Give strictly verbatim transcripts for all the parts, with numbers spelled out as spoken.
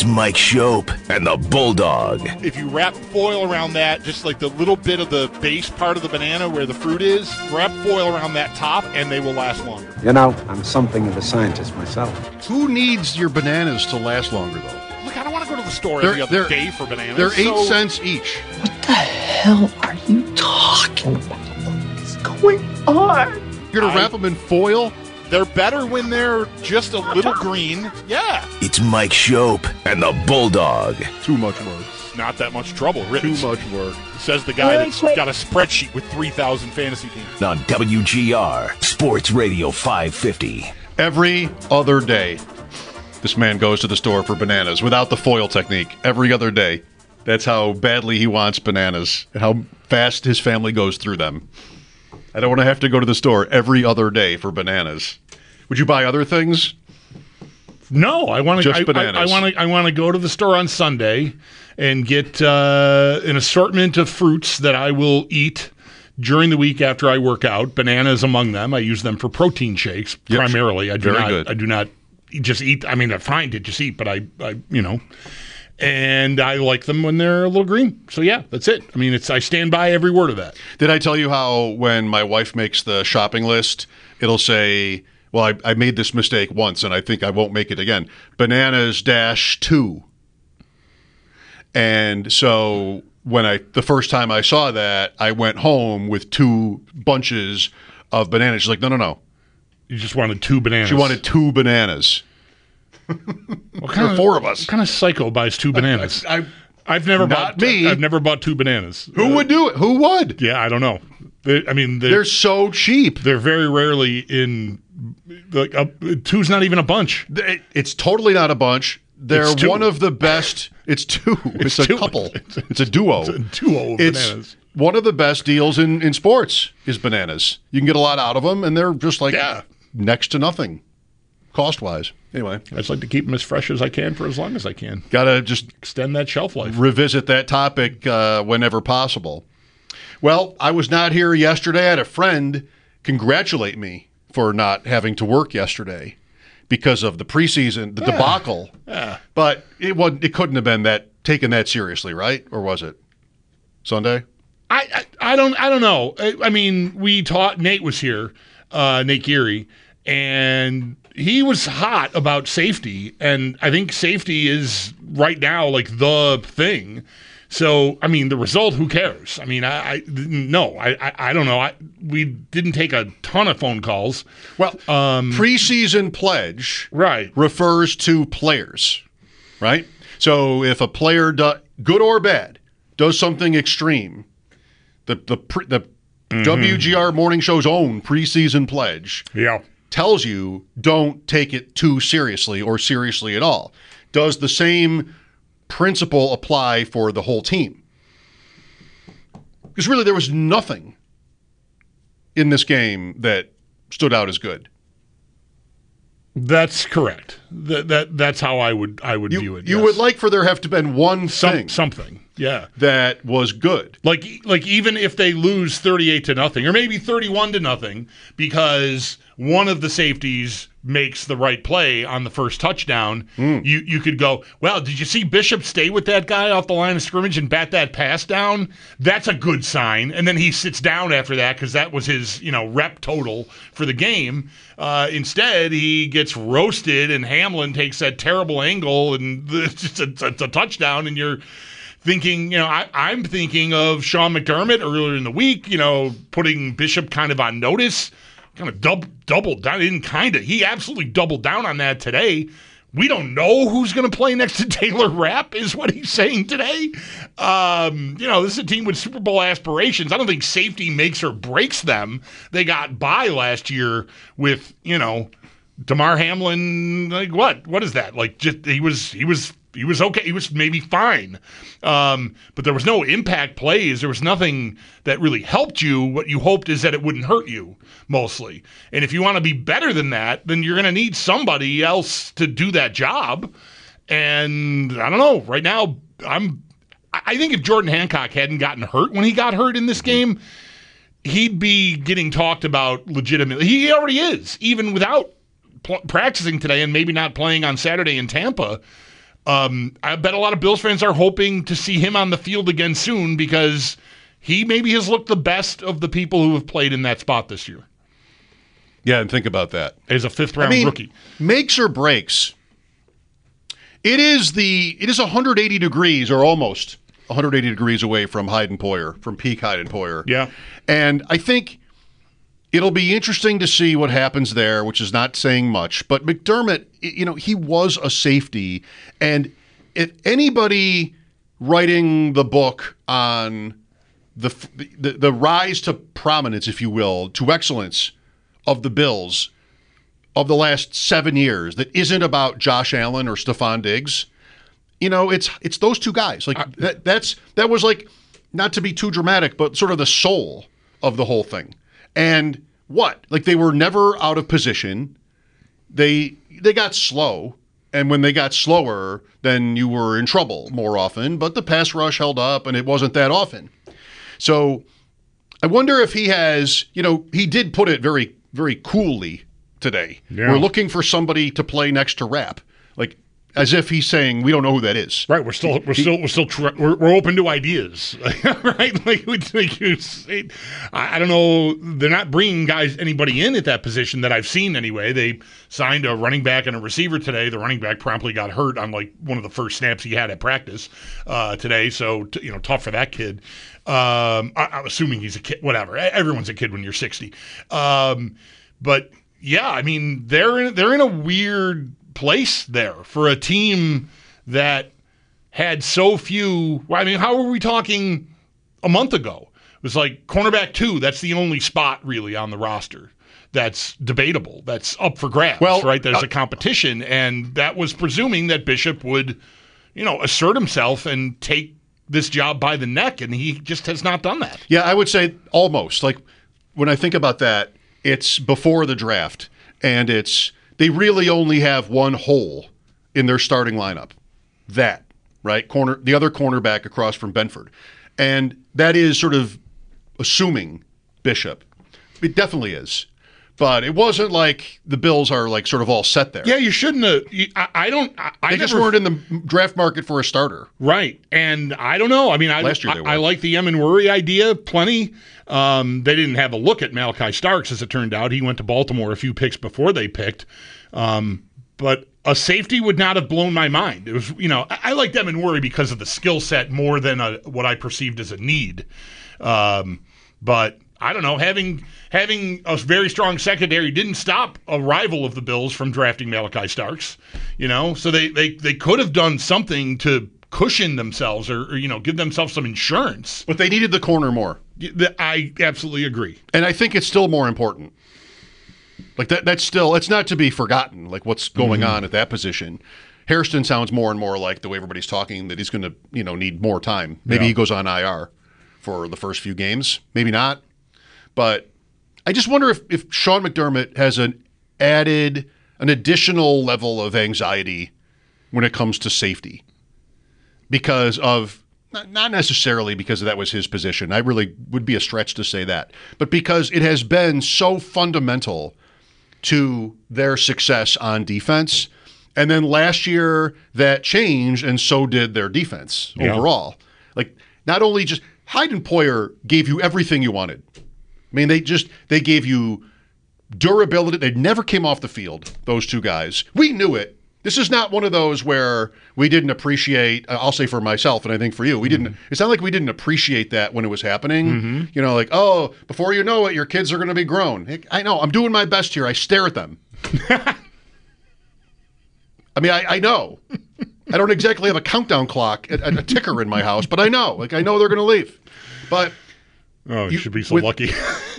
Mike Shope and the Bulldog. If you wrap foil around that, just like the little bit of the base part of the banana where the fruit is, wrap foil around that top and they will last longer. You know, I'm something of a scientist myself. Who needs your bananas to last longer, though? Look, I don't want to go to the store They're- every other they're- day for bananas. They're eight so- cents each. What the hell are you talking about? What is going on? You're going to I- wrap them in foil? They're better when they're just a little green. Yeah. It's Mike Shope and the Bulldog. Too much work. Not that much trouble. Written. Too much work. Says the guy that's got a spreadsheet with three thousand fantasy teams. On W G R, Sports Radio five fifty. Every other day, this man goes to the store for bananas without the foil technique. Every other day. That's how badly he wants bananas and how fast his family goes through them. I don't want to have to go to the store every other day for bananas. Would you buy other things? No, I want to. Just I, bananas. I, I want to. I want to go to the store on Sunday and get uh, an assortment of fruits that I will eat during the week after I work out. Bananas among them. I use them for protein shakes Yep. primarily. I do Very not. good. I do not just eat. I mean, they're fine to just eat, but I, I, you know, and I like them when they're a little green. So yeah, that's it. I mean, it's. I stand by every word of that. Did I tell you how when my wife makes the shopping list, it'll say, well, I, I made this mistake once and I think I won't make it again. Bananas dash two. And so when I the first time I saw that, I went home with two bunches of bananas. She's like, no, no, no. You just wanted two bananas. She wanted two bananas. What There are four of us. What kind of psycho buys two bananas? I, I've never Not bought. me. I've never bought two bananas. who Uh, would do it? Who would? Yeah, I don't know. They, I mean, they're, They're so cheap. they're very rarely in. Like uh, two's not even a bunch. It- It's totally not a bunch. They're It's two. one of the best. It's two. It's, a two. couple. It's a duo. It's a duo of It's bananas. one of the best deals in, in sports is bananas. You can get a lot out of them, and they're just like Yeah. next to nothing cost wise. Anyway, I just like to keep them as fresh as I can for as long as I can. got to just Extend that shelf life. revisit that topic uh, whenever possible. Well, I was not here yesterday. I had a friend congratulate me for not having to work yesterday because of the preseason, the debacle. Yeah. But it wasn't. It couldn't have been that taken that seriously, right? Or was it Sunday? I, I I don't I don't know. I, I mean, we taught. Nate was here, uh, Nate Geary, and he was hot about safety, and I think safety is right now like the thing. So, I mean, the result, who cares? I mean, I, I no, I, I, I don't know. I, we didn't take a ton of phone calls. Well, preseason pledge Right. refers to players, right? So if a player, do, good or bad, does something extreme, the the pre, the W G R Morning Show's own preseason pledge Yeah. tells you don't take it too seriously or seriously at all. Does the same principle apply for the whole team? Because really there was nothing in this game that stood out as good. That's correct. That, that that's how I would I would You, view it. you yes. would like for there have to been one Some, thing something. Yeah. that was good. Like like even if they lose thirty-eight to nothing or maybe thirty-one to nothing because one of the safeties makes the right play on the first touchdown, Hmm. you you could go, well, did you see Bishop stay with that guy off the line of scrimmage and bat that pass down? That's a good sign. And then he sits down after that because that was his, you know, rep total for the game. Uh, instead, he gets roasted and Hamlin takes that terrible angle and it's just a, it's a touchdown and you're thinking, you know, I, I'm thinking of Sean McDermott earlier in the week, you know, putting Bishop kind of on notice, kind of dub, doubled down, didn't kind of, he absolutely doubled down on that today. We don't know who's going to play next to Taylor Rapp, is what he's saying today. Um, you know, this is a team with Super Bowl aspirations. I don't think safety makes or breaks them. They got by last year with, you know, DeMar Hamlin. Like what? What is that? Like just he was he was he was okay. He was maybe fine, um, but there was no impact plays. There was nothing that really helped you. What you hoped is that it wouldn't hurt you mostly. And if you want to be better than that, then you're going to need somebody else to do that job. And I don't know. Right now, I'm. I think if Jordan Hancock hadn't gotten hurt when he got hurt in this game, he'd be getting talked about legitimately. He already is, even without pl- practicing today and maybe not playing on Saturday in Tampa. Um, I bet a lot of Bills fans are hoping to see him on the field again soon because he maybe has looked the best of the people who have played in that spot this year. Yeah, and think about that. As a fifth-round I mean, rookie. Makes or breaks. It is the it is one hundred eighty degrees or almost one hundred eighty degrees away from Hayden Poyer, from peak Hayden Poyer. Yeah. And I think it'll be interesting to see what happens there, which is not saying much. But McDermott, you know, he was a safety. And if anybody writing the book on the the, the rise to prominence, if you will, to excellence of the Bills of the last seven years that isn't about Josh Allen or Stephon Diggs, you know, it's it's those two guys. Like that that's that was like, not to be too dramatic, but sort of the soul of the whole thing. And what? Like they were never out of position. They they got slow, and when they got slower, then you were in trouble more often, but the pass rush held up and it wasn't that often. So I wonder if he has, you know, he did put it very very coolly today. Yeah. We're looking for somebody to play next to Rapp, like as if he's saying we don't know who that is. Right, we're still we're still we're still tr- we're, we're open to ideas, right? Like, like you say, I, I don't know. They're not bringing guys anybody in at that position that I've seen anyway. They signed a running back and a receiver today. The running back promptly got hurt on like one of the first snaps he had at practice uh, today. So t- you know, tough for that kid. Um, I, I'm assuming he's a kid. Whatever. Everyone's a kid when you're sixty. Um, but yeah, I mean they're in, they're in a weird place there for a team that had so few. I mean, how were we talking a month ago? It was like cornerback two. That's the only spot really on the roster that's debatable. That's up for grabs. Well, right? There's uh, a competition, and that was presuming that Bishop would, you know, assert himself and take this job by the neck, and he just has not done that. Yeah, I would say almost. Like when I think about that, it's before the draft, and it's they really only have one hole in their starting lineup. That, right? Corner, the other cornerback across from Benford. And that is sort of assuming Bishop. It definitely is. But it wasn't like the Bills are like sort of all set there. Yeah, you shouldn't have. You, I, I don't. I, I They just never, weren't in the draft market for a starter. Right. And I don't know. I mean, I, Last year they I, were. I like the Emin Worry idea plenty. Um, they didn't have a look at Malachi Starks, as it turned out. He went to Baltimore a few picks before they picked. Um, but a safety would not have blown my mind. It was, you know, I, I liked Emin Worry because of the skill set more than a, what I perceived as a need. Um, but I don't know, having having a very strong secondary didn't stop a rival of the Bills from drafting Malachi Starks, you know, so they, they, they could have done something to cushion themselves or, or, you know, give themselves some insurance. But they needed the corner more. I absolutely agree. And I think it's still more important. Like that that's still, it's not to be forgotten, like what's going Mm-hmm. on at that position. Hairston sounds more and more like the way everybody's talking that he's going to, you know, need more time. Maybe Yeah. he goes on I R for the first few games. Maybe not. But I just wonder if, if Sean McDermott has an added, an additional level of anxiety when it comes to safety because of, not, not necessarily because that was his position. I really would be a stretch to say that, but because it has been so fundamental to their success on defense. And then last year that changed, and so did their defense Yeah. overall. Like not only just Hayden Poyer gave you everything you wanted. I mean, they just they gave you durability. They never came off the field, those two guys. We knew it. This is not one of those where we didn't appreciate, I'll say for myself, and I think for you, we didn't, it's not like we didn't appreciate that when it was happening. Mm-hmm. You know, like, oh, before you know it, your kids are going to be grown. I know, I'm doing my best here. I stare at them. I mean, I, I know. I don't exactly have a countdown clock, a, a ticker in my house, but I know. Like, I know they're going to leave. But Oh, you You- should be so with- lucky.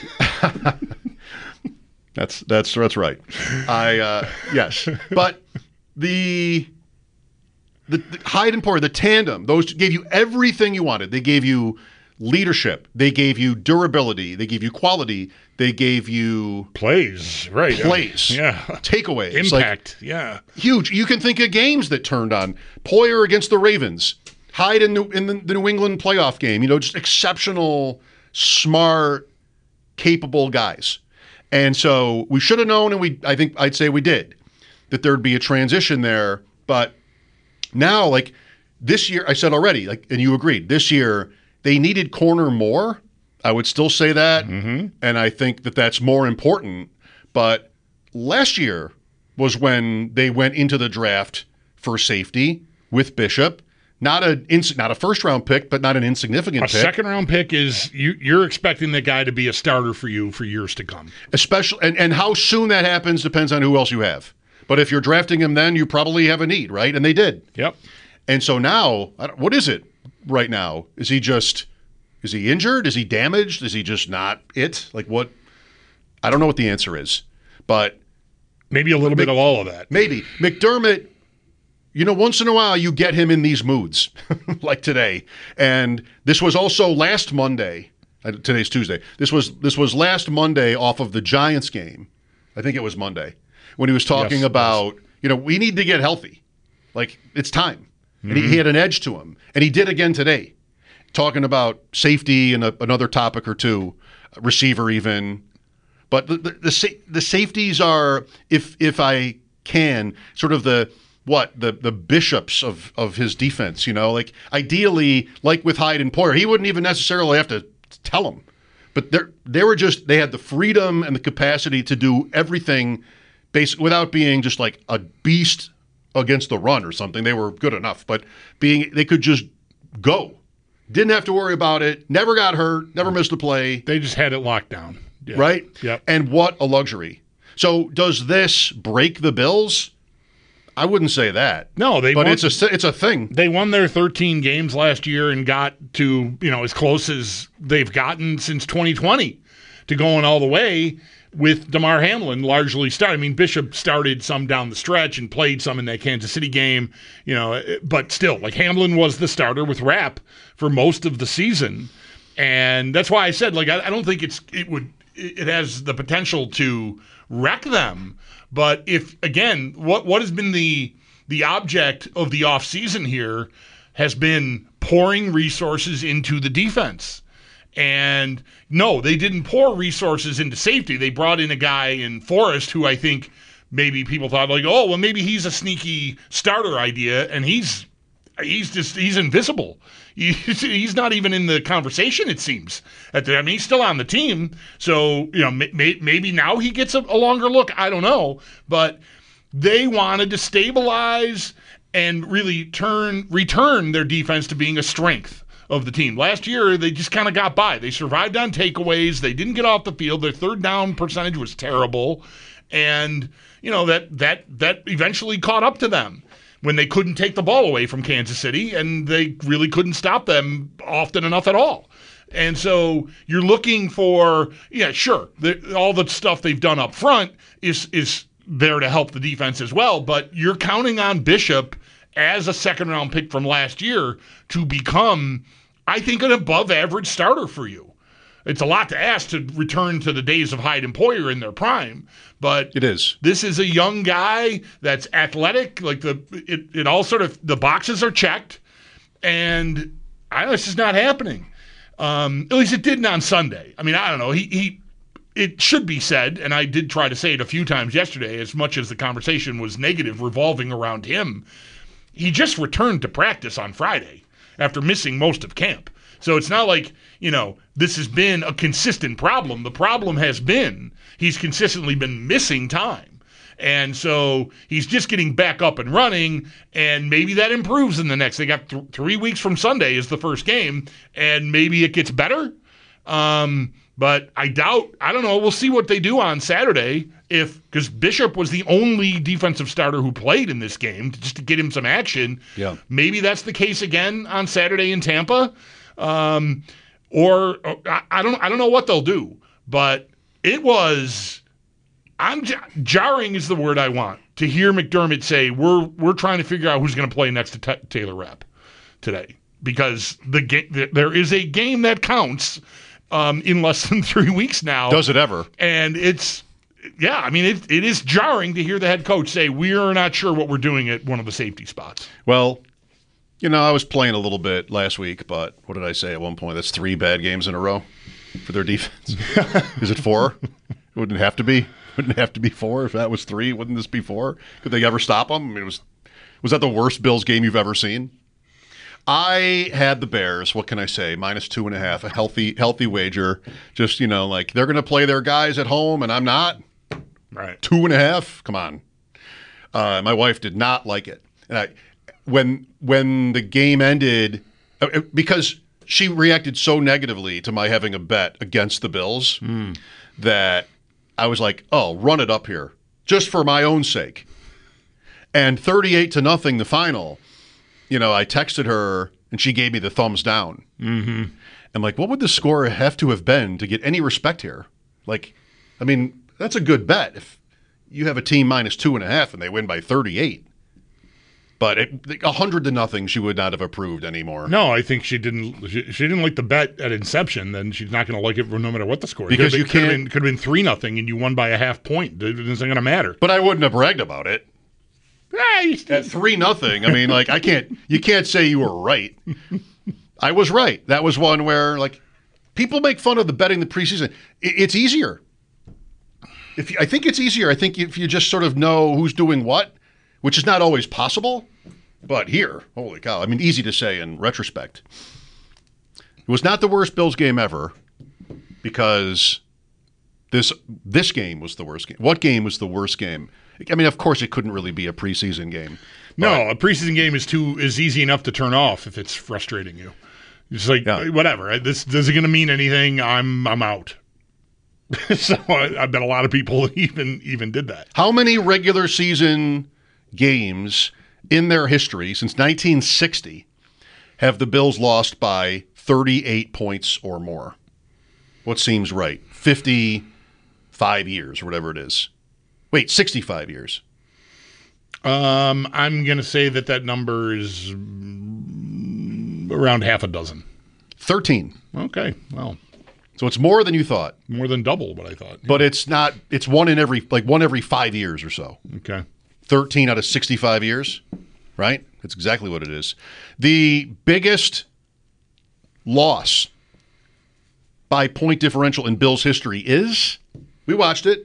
That's that's that's right. I uh, yes, but the the, the Hyde and Poyer, the tandem, those gave you everything you wanted. They gave you leadership. They gave you durability. They gave you quality. They gave you Plays, right. plays. Yeah. Takeaways. Like, Impact, yeah. huge. You can think of games that turned on. Poyer against the Ravens. Hyde in, New, in the, the New England playoff game. You know, just exceptional, smart, capable guys. And so we should have known, and we I think I'd say we did, that there'd be a transition there. But now, like this year, I said already, like, and you agreed, this year they needed corner more. I would still say that, mm-hmm. and I think that that's more important. But last year was when they went into the draft for safety with Bishop. Not a ins- not a first round pick, but not an insignificant a pick. A second round pick is you, you're expecting the guy to be a starter for you for years to come. Especially, and, and how soon that happens depends on who else you have. But if you're drafting him, then you probably have a need, right? And they did. Yep. And so now, I don't, what is it right now? Is he just is he injured? Is he damaged? Is he just not it? Like what? I don't know what the answer is, but maybe a little Mc, bit of all of that. Maybe McDermott. You know, once in a while you get him in these moods, like today. And this was also last Monday. Today's Tuesday. This was this was last Monday off of the Giants game. I think it was Monday when he was talking yes, about, yes. you know, we need to get healthy. Like it's time. Mm-hmm. And he, he had an edge to him, and he did again today, talking about safety and a, another topic or two, receiver even. But the the, the the safeties are, if if I can, sort of the. What the the bishops of, of his defense, you know, like ideally, like with Hyde and Poyer, he wouldn't even necessarily have to tell them, but they they were just they had the freedom and the capacity to do everything, basically without being just like a beast against the run or something. They were good enough, but being they could just go, didn't have to worry about it, never got hurt, never missed a play. They just had it locked down, yeah. Right? Yep. And what a luxury. So does this break the Bills? I wouldn't say that. No, they but won, it's a it's a thing. They won their thirteen games last year and got to, you know, as close as they've gotten since twenty twenty to going all the way with DeMar Hamlin largely started. I mean, Bishop started some down the stretch and played some in that Kansas City game, you know, but still, like Hamlin was the starter with Rapp for most of the season, and that's why I said, like, I, I don't think it's it would it has the potential to wreck them. But if, again, what what has been the the object of the offseason here has been pouring resources into the defense. And no, they didn't pour resources into safety. They brought in a guy in Forrest who I think maybe people thought like, oh, well, maybe he's a sneaky starter idea, and he's he's just he's invisible. He's, he's not even in the conversation, it seems. At the, I mean, he's still on the team, so you know may, maybe now he gets a, a longer look. I don't know, but they wanted to stabilize and really turn return their defense to being a strength of the team. Last year, they just kind of got by. They survived on takeaways. They didn't get off the field. Their third down percentage was terrible, and you know that that that eventually caught up to them when they couldn't take the ball away from Kansas City, and they really couldn't stop them often enough at all. And so you're looking for, yeah, sure, the, all the stuff they've done up front is is there to help the defense as well, but you're counting on Bishop as a second-round pick from last year to become, I think, an above-average starter for you. It's a lot to ask to return to the days of Hyde and Poyer in their prime, but it is. This is a young guy that's athletic. Like the it, it all sort of the boxes are checked, and I know it's just not happening. Um, at least it didn't on Sunday. I mean, I don't know. He he. It should be said, and I did try to say it a few times yesterday, as much as the conversation was negative revolving around him. He just returned to practice on Friday after missing most of camp. So it's not like, you know, this has been a consistent problem. The problem has been he's consistently been missing time. And so he's just getting back up and running, and maybe that improves in the next. They got th- three weeks from Sunday is the first game, and maybe it gets better. Um, but I doubt, I don't know, we'll see what they do on Saturday. If because Bishop was the only defensive starter who played in this game, just to get him some action. Yeah. Maybe that's the case again on Saturday in Tampa. Um, or I, I don't I don't know what they'll do, but it was I'm jarring is the word I want to hear McDermott say we're we're trying to figure out who's going to play next to t- Taylor Rapp today, because the, ga- the there is a game that counts um, in less than three weeks now. Does it ever? And it's yeah, I mean it it is jarring to hear the head coach say we're not sure what we're doing at one of the safety spots. Well, you know, I was playing a little bit last week, but what did I say at one point? That's three bad games in a row for their defense. Is it four? It wouldn't have to be. Wouldn't have to be four if that was three. Wouldn't this be four? Could they ever stop them? I mean, it was Was that the worst Bills game you've ever seen? I had the Bears. What can I say? Minus two and a half, a healthy, healthy wager. Just, you know, like they're going to play their guys at home, and I'm not. Right. Two and a half. Come on. Uh, my wife did not like it, and I, when when the game ended, uh, because she reacted so negatively to my having a bet against the Bills mm. that I was like, "Oh, run it up here, just for my own sake." And thirty-eight to nothing, the final. You know, I texted her, and she gave me the thumbs down. Mm-hmm. I'm like, what would the score have to have been to get any respect here? Like, I mean, that's a good bet if you have a team minus two and a half and they win by thirty-eight. But it, a hundred to nothing, she would not have approved anymore. No, I think she didn't. She, she didn't like the bet at inception. Then she's not going to like it no matter what the score. Because been, you can't. Could have been three nothing, and you won by a half point. It isn't going to matter. But I wouldn't have bragged about it. Yeah, at three nothing. I mean, like I can't. You can't say you were right. I was right. That was one where like people make fun of the betting the preseason. It, it's easier. If you, I think it's easier. I think if you just sort of know who's doing what, which is not always possible. But here, holy cow! I mean, easy to say in retrospect. It was not the worst Bills game ever because this this game was the worst game. What game was the worst game? I mean, of course, it couldn't really be a preseason game. No, a preseason game is too is easy enough to turn off if it's frustrating you. It's like yeah. whatever. This this isn't going to mean anything. I'm I'm out. So I, I bet a lot of people even even did that. How many regular season games in their history since nineteen sixty have the Bills lost by thirty-eight points or more? What seems right? fifty-five years or whatever it is. Wait, sixty-five years. Um, I'm going to say that that number is around half a dozen. thirteen. Okay, well. So it's more than you thought. More than double what I thought. But it's not, it's one in every, like one every five years or so. Okay. thirteen out of sixty-five years, right? That's exactly what it is. The biggest loss by point differential in Bills history is, we watched it,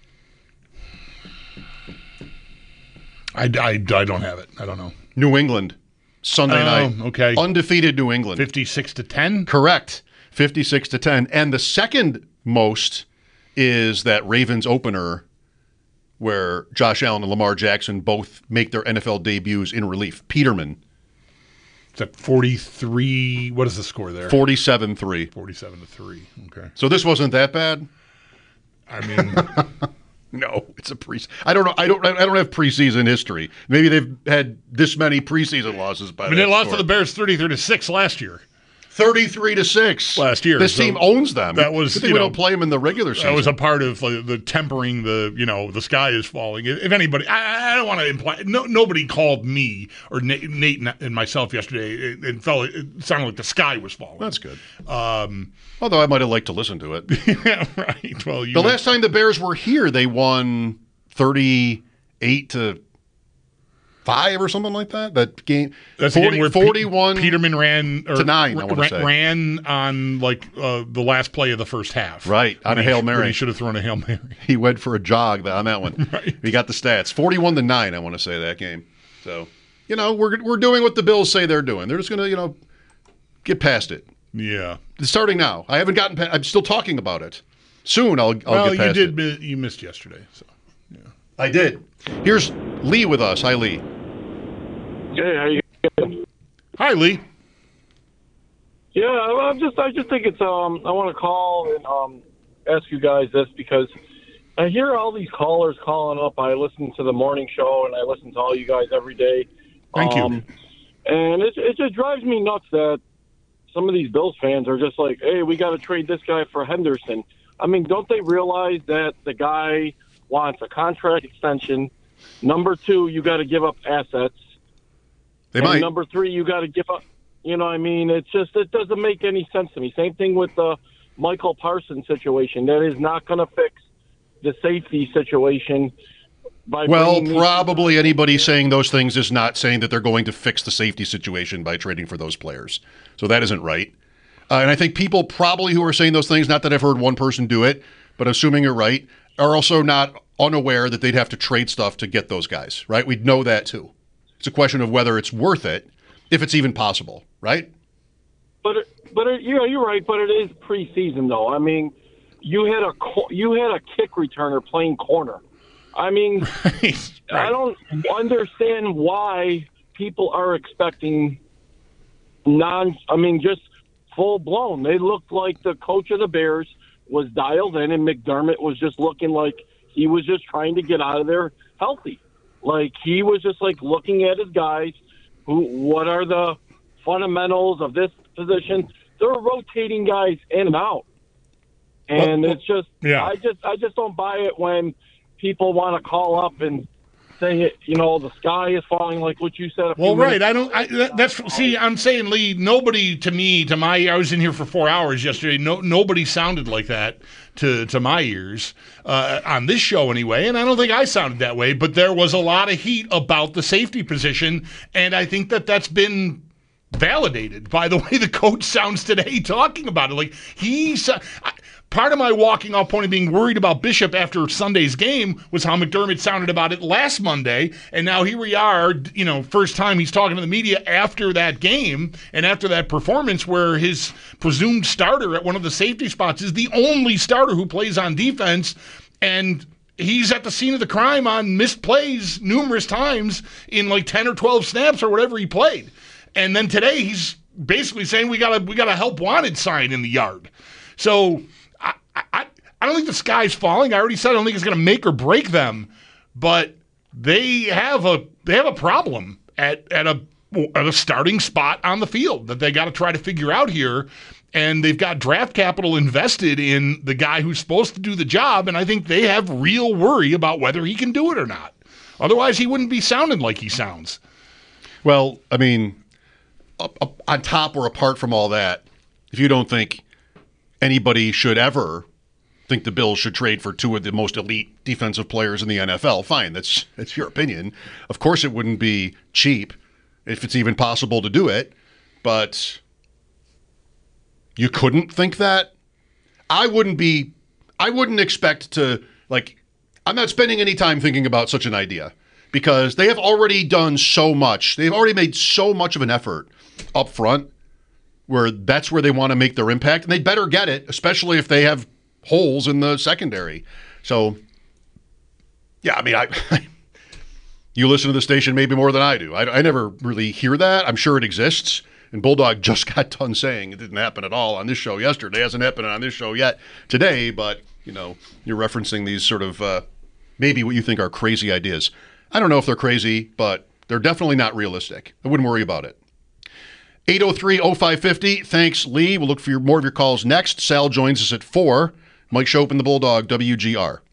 I, I, I don't have it. I don't know. New England, Sunday oh, night. Okay. Undefeated New England. fifty-six to ten? Correct. fifty-six to ten. And the second most is that Ravens opener where Josh Allen and Lamar Jackson both make their N F L debuts in relief. Peterman. Is that forty-three? What is the score there? forty-seven three. forty-seven to three. Okay. So this wasn't that bad? I mean... No, it's a pre. I don't know. I don't. I don't have preseason history. Maybe they've had this many preseason losses. By I mean, they lost to the Bears thirty-three to six last year. Thirty-three to six last year. This so team owns them. That was. Good thing we know, don't play them in the regular season. That was a part of uh, the tempering. The you know the sky is falling. If anybody, I, I don't want to imply. No, nobody called me or Nate, Nate and myself yesterday. It, it felt. It sounded like the sky was falling. That's good. Um, Although I might have liked to listen to it. Yeah, right. Well, you the know. last time the Bears were here, they won thirty-eight to five or something like that. That game. That's forty, the game where forty-one Pe- Peterman ran or to nine. I r- want to say ran on like uh, the last play of the first half. Right on a he, Hail Mary. He should have thrown a Hail Mary. He went for a jog on that one. Right. We got the stats. forty-one to nine. I want to say that game. So you know we're we're doing what the Bills say they're doing. They're just gonna you know get past it. Yeah. It's starting now. I haven't gotten past, I'm still talking about it. Soon I'll, I'll well, get past you did. it. Mi- you missed yesterday. So yeah. I did. Here's Lee with us. Hi, Lee. Hey, how you doing? Hi, Lee. Yeah, I'm just I just think it's um I want to call and um ask you guys this because I hear all these callers calling up. I listen to the morning show and I listen to all you guys every day. Thank um, you. And it it just drives me nuts that some of these Bills fans are just like, hey, we got to trade this guy for Henderson. I mean, don't they realize that the guy wants a contract extension? Number two, you got to give up assets. They and might. Number three, you got to give up. You know what I mean? It's just, it doesn't make any sense to me. Same thing with the Michael Parsons situation. That is not going to fix the safety situation. By Well, bringing probably anybody saying those things is not saying that they're going to fix the safety situation by trading for those players. So that isn't right. Uh, and I think people probably who are saying those things, not that I've heard one person do it, but assuming you're right, are also not unaware that they'd have to trade stuff to get those guys, right? We'd know that too. It's a question of whether it's worth it, if it's even possible, right? But it, but it, yeah, you're right. But it is preseason, though. I mean, you had a co- you had a kick returner playing corner. I mean, Right. I don't understand why people are expecting non. I mean, just full blown. They looked like the coach of the Bears was dialed in, and McDermott was just looking like he was just trying to get out of there healthy. Like he was just like looking at his guys. Who? What are the fundamentals of this position? They're rotating guys in and out, and Well, it's just yeah. I just I just don't buy it when people want to call up and say it. You know, the sky is falling, like what you said. A few Well, right. minutes I don't. I, that, that's see. I'm saying, Lee. Nobody to me, to my. I was in here for four hours yesterday. No, nobody sounded like that to to my ears uh, on this show anyway. And I don't think I sounded that way. But there was a lot of heat about the safety position, and I think that that's been validated by the way the coach sounds today talking about it. Like he's. Uh, Part of my walking off point of being worried about Bishop after Sunday's game was how McDermott sounded about it last Monday, and now here we are, you know, first time he's talking to the media after that game and after that performance where his presumed starter at one of the safety spots is the only starter who plays on defense, and he's at the scene of the crime on missed plays numerous times in like ten or twelve snaps or whatever he played. And then today he's basically saying we got a we got a help wanted sign in the yard. So I, I, I don't think the sky's falling. I already said I don't think it's going to make or break them, but they have a they have a problem at at a at a starting spot on the field that they got to try to figure out here. And they've got draft capital invested in the guy who's supposed to do the job, and I think they have real worry about whether he can do it or not. Otherwise, he wouldn't be sounding like he sounds. Well, I mean, up, up, on top or apart from all that, if you don't think anybody should ever think the Bills should trade for two of the most elite defensive players in the N F L, fine, that's that's your opinion. Of course it wouldn't be cheap if it's even possible to do it, but you couldn't think that? I wouldn't be I wouldn't expect to, like, I'm not spending any time thinking about such an idea because they have already done so much. They've already made so much of an effort up front where that's where they want to make their impact, and they better get it, especially if they have holes in the secondary. So, yeah, I mean, I you listen to the station maybe more than I do. I, I never really hear that. I'm sure it exists, and Bulldog just got done saying it didn't happen at all on this show yesterday. It hasn't happened on this show yet today, but, you know, you're referencing these sort of uh, maybe what you think are crazy ideas. I don't know if they're crazy, but they're definitely not realistic. I wouldn't worry about it. eight oh three oh five five oh. Thanks, Lee. We'll look for your, more of your calls next. Sal joins us at four. Mike Schopp and the Bulldog, W G R.